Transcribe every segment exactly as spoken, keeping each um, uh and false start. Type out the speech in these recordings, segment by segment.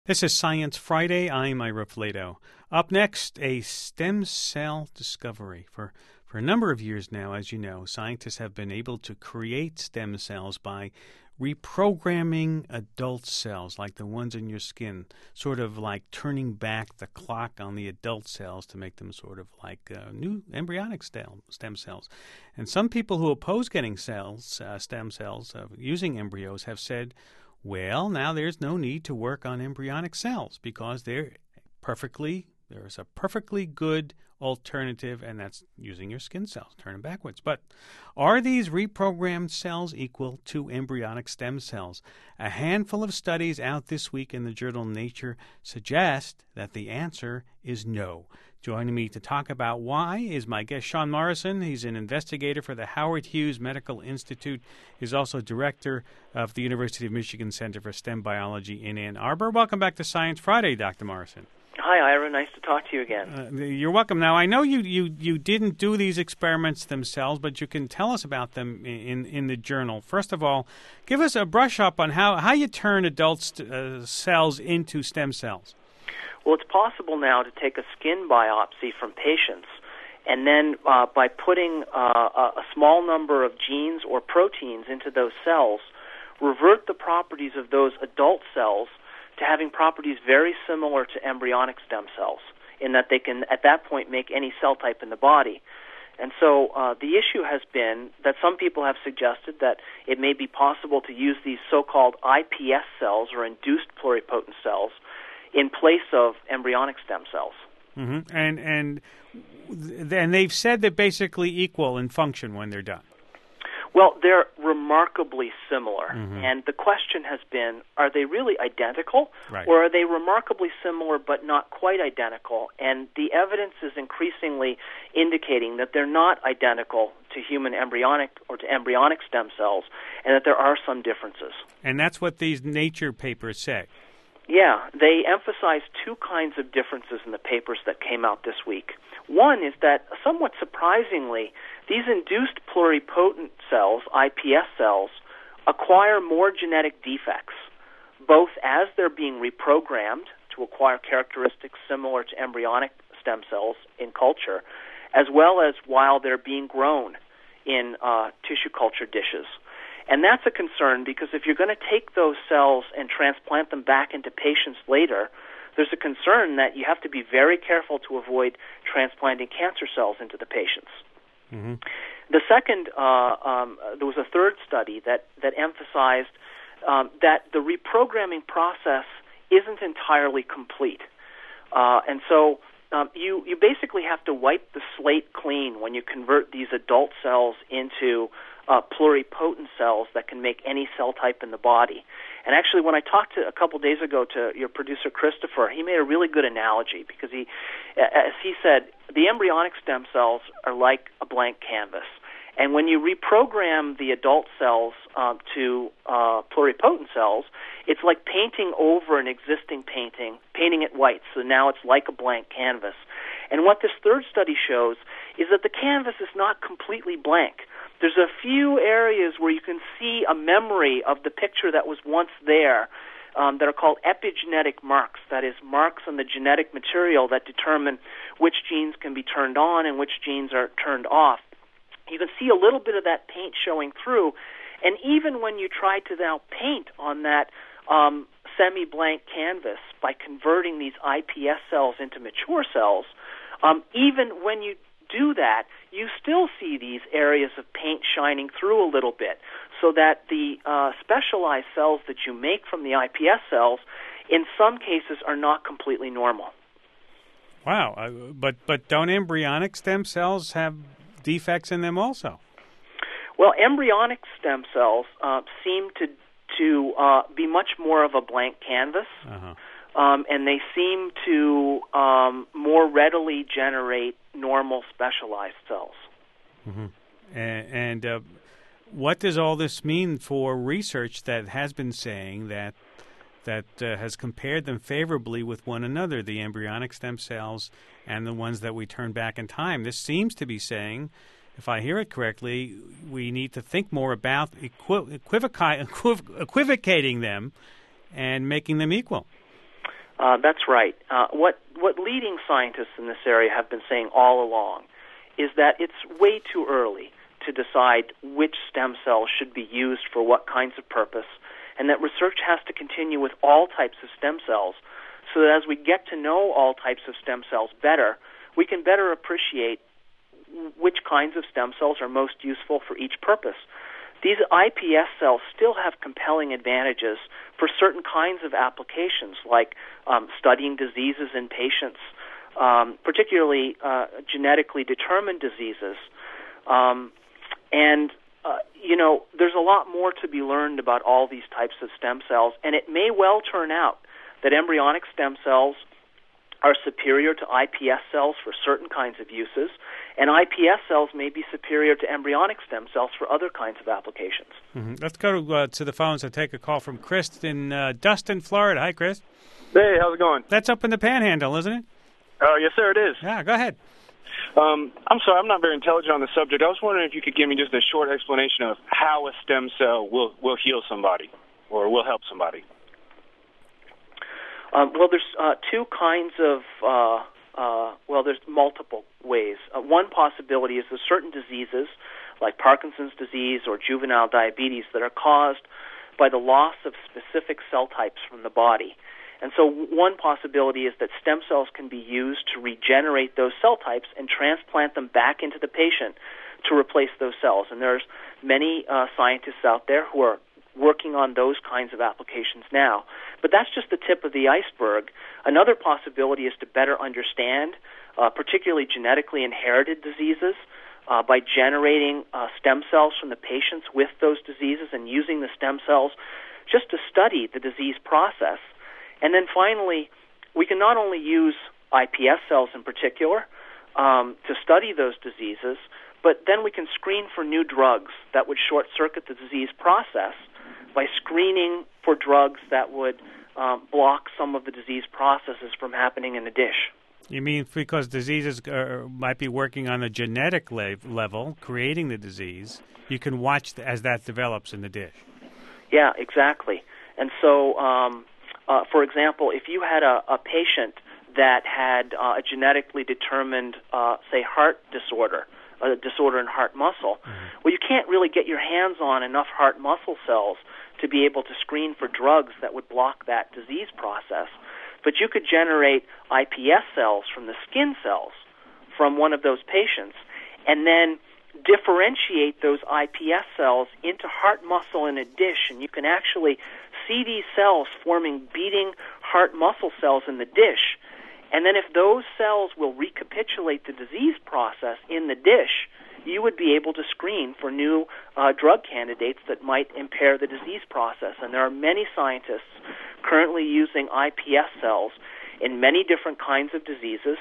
This is Science Friday. I'm Ira Flato. Up next, a stem cell discovery. For, for a number of years now, as you know, scientists have been able to create stem cells by reprogramming adult cells, like the ones in your skin, sort of like turning back the clock on the adult cells to make them sort of like uh, new embryonic stem, stem cells. And some people who oppose getting cells, uh, stem cells uh, using embryos have said, well, now there's no need to work on embryonic cells because they're perfectly, there's a perfectly good alternative, and that's using your skin cells, turn them backwards. But are these reprogrammed cells equal to embryonic stem cells? A handful of studies out this week in the journal Nature suggest that the answer is no. Joining me to talk about why is my guest, Sean Morrison. He's an investigator for the Howard Hughes Medical Institute. He's also director of the University of Michigan Center for STEM Biology in Ann Arbor. Welcome back to Science Friday, Doctor Morrison. Hi, Ira. Nice to talk to you again. Uh, you're welcome. Now, I know you, you, you didn't do these experiments themselves, but you can tell us about them in, in the journal. First of all, give us a brush up on how, how you turn adult st- uh, cells into stem cells. Well, it's possible now to take a skin biopsy from patients, and then uh, by putting uh, a small number of genes or proteins into those cells, revert the properties of those adult cells to having properties very similar to embryonic stem cells, in that they can, at that point, make any cell type in the body. And so uh, the issue has been that some people have suggested that it may be possible to use these so-called I P S cells, or induced pluripotent cells, in place of embryonic stem cells. Mm-hmm. And and and they've said they're basically equal in function when they're done. Well, they're remarkably similar. Mm-hmm. And the question has been, are they really identical? Right. Or are they remarkably similar but not quite identical? And the evidence is increasingly indicating that they're not identical to human embryonic or to embryonic stem cells, and that there are some differences. And that's what these Nature papers say. Yeah, they emphasize two kinds of differences in the papers that came out this week. One is that, somewhat surprisingly, these induced pluripotent cells, I P S cells, acquire more genetic defects, both as they're being reprogrammed to acquire characteristics similar to embryonic stem cells in culture, as well as while they're being grown in uh, tissue culture dishes. And that's a concern because if you're going to take those cells and transplant them back into patients later, there's a concern that you have to be very careful to avoid transplanting cancer cells into the patients. Mm-hmm. The second, uh, um, there was a third study that, that emphasized um, that the reprogramming process isn't entirely complete. Uh, and so um, you, you basically have to wipe the slate clean when you convert these adult cells into Uh, pluripotent cells that can make any cell type in the body. And actually, when I talked to a couple days ago to your producer Christopher, he made a really good analogy because he, as he said, the embryonic stem cells are like a blank canvas. And when you reprogram the adult cells um, to uh, pluripotent cells, it's like painting over an existing painting, painting it white. So now it's like a blank canvas. And what this third study shows is that the canvas is not completely blank. There's a few areas where you can see a memory of the picture that was once there um, that are called epigenetic marks, that is, marks on the genetic material that determine which genes can be turned on and which genes are turned off. You can see a little bit of that paint showing through, and even when you try to now paint on that um, semi-blank canvas by converting these I P S cells into mature cells, um, even when you do that, you still see these areas of paint shining through a little bit, so that the uh, specialized cells that you make from the I P S cells, in some cases, are not completely normal. Wow, uh, but but don't embryonic stem cells have defects in them also? Well, embryonic stem cells uh, seem to to uh, be much more of a blank canvas. Uh-huh. Um, and they seem to um, more readily generate normal specialized cells. Mm-hmm. And, and uh, what does all this mean for research that has been saying that that uh, has compared them favorably with one another, the embryonic stem cells and the ones that we turn back in time? This seems to be saying, if I hear it correctly, we need to think more about equi- equivoci- equiv- equivocating them and making them equal. Uh, that's right. Uh, what what leading scientists in this area have been saying all along is that it's way too early to decide which stem cells should be used for what kinds of purpose, and that research has to continue with all types of stem cells so that as we get to know all types of stem cells better, we can better appreciate which kinds of stem cells are most useful for each purpose. These I P S cells still have compelling advantages for certain kinds of applications, like um, studying diseases in patients, um, particularly uh, genetically determined diseases. Um, and, uh, you know, there's a lot more to be learned about all these types of stem cells, and it may well turn out that embryonic stem cells are superior to I P S cells for certain kinds of uses, and I P S cells may be superior to embryonic stem cells for other kinds of applications. Mm-hmm. Let's go to, uh, to the phones and take a call from Chris in uh, Dustin, Florida. Hi, Chris. Hey, how's it going? That's up in the Panhandle, isn't it? Uh, yes, sir, it is. Yeah, go ahead. Um, I'm sorry, I'm not very intelligent on the subject. I was wondering if you could give me just a short explanation of how a stem cell will, will heal somebody or will help somebody. Um, well, there's uh, two kinds of, uh, uh, well, there's multiple ways. Uh, one possibility is that certain diseases, like Parkinson's disease or juvenile diabetes, that are caused by the loss of specific cell types from the body. And so one possibility is that stem cells can be used to regenerate those cell types and transplant them back into the patient to replace those cells. And there's many uh, scientists out there who are working on those kinds of applications now. But that's just the tip of the iceberg. Another possibility is to better understand, uh, particularly genetically inherited diseases, uh, by generating uh, stem cells from the patients with those diseases and using the stem cells just to study the disease process. And then finally, we can not only use I P S cells in particular um, to study those diseases, but then we can screen for new drugs that would short-circuit the disease process by screening for drugs that would um, block some of the disease processes from happening in the dish. You mean because diseases uh, might be working on a genetic le- level, creating the disease, you can watch th- as that develops in the dish? Yeah, exactly. And so, um, uh, for example, if you had a, a patient that had uh, a genetically determined, uh, say, heart disorder, a disorder in heart muscle, mm-hmm. well, you can't really get your hands on enough heart muscle cells to be able to screen for drugs that would block that disease process. But you could generate I P S cells from the skin cells from one of those patients and then differentiate those I P S cells into heart muscle in a dish, and you can actually see these cells forming beating heart muscle cells in the dish. And then if those cells will recapitulate the disease process in the dish, you would be able to screen for new uh, drug candidates that might impair the disease process. And there are many scientists currently using I P S cells in many different kinds of diseases,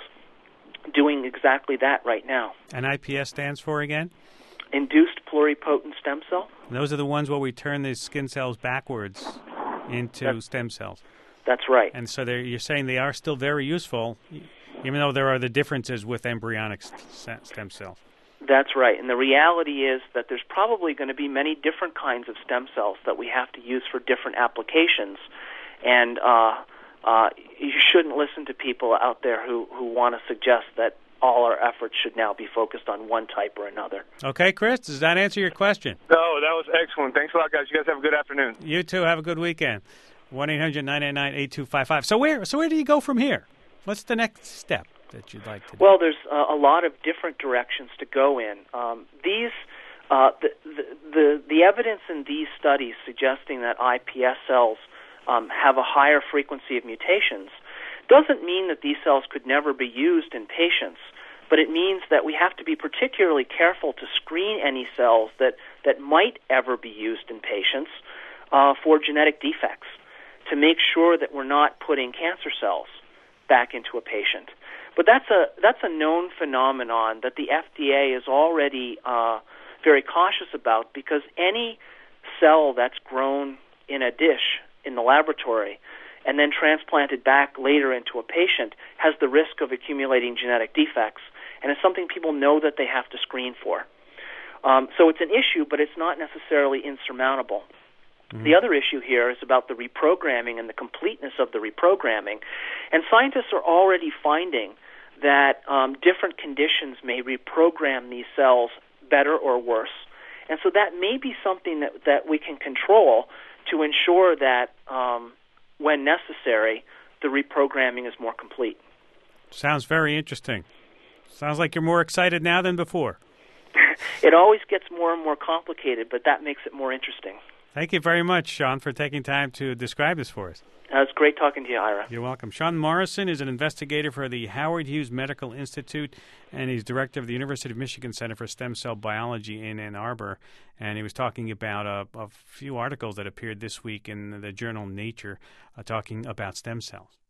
doing exactly that right now. And I P S stands for again? Induced pluripotent stem cell. And those are the ones where we turn the skin cells backwards into That's, stem cells. That's right. And so you're saying they are still very useful, even though there are the differences with embryonic st- stem cells. That's right. And the reality is that there's probably going to be many different kinds of stem cells that we have to use for different applications. And uh, uh, you shouldn't listen to people out there who, who want to suggest that all our efforts should now be focused on one type or another. Okay, Chris, does that answer your question? No, that was excellent. Thanks a lot, guys. You guys have a good afternoon. You too. Have a good weekend. one eight hundred nine nine nine eight two five five. So where, so where do you go from here? What's the next step that you'd like to do? Well, there's uh, a lot of different directions to go in. Um, these, uh, the, the, the, the evidence in these studies suggesting that I P S cells um, have a higher frequency of mutations doesn't mean that these cells could never be used in patients, but it means that we have to be particularly careful to screen any cells that, that might ever be used in patients uh, for genetic defects to make sure that we're not putting cancer cells back into a patient. But that's a that's a known phenomenon that the F D A is already uh, very cautious about, because any cell that's grown in a dish in the laboratory and then transplanted back later into a patient has the risk of accumulating genetic defects, and it's something people know that they have to screen for. Um, so it's an issue, but it's not necessarily insurmountable. Mm-hmm. The other issue here is about the reprogramming and the completeness of the reprogramming. And scientists are already finding that um, different conditions may reprogram these cells better or worse. And so that may be something that, that we can control to ensure that, um, when necessary, the reprogramming is more complete. Sounds very interesting. Sounds like you're more excited now than before. It always gets more and more complicated, but that makes it more interesting. Thank you very much, Sean, for taking time to describe this for us. Uh, it's great talking to you, Ira. You're welcome. Sean Morrison is an investigator for the Howard Hughes Medical Institute, and he's director of the University of Michigan Center for Stem Cell Biology in Ann Arbor. And he was talking about a, a few articles that appeared this week in the journal Nature uh, talking about stem cells.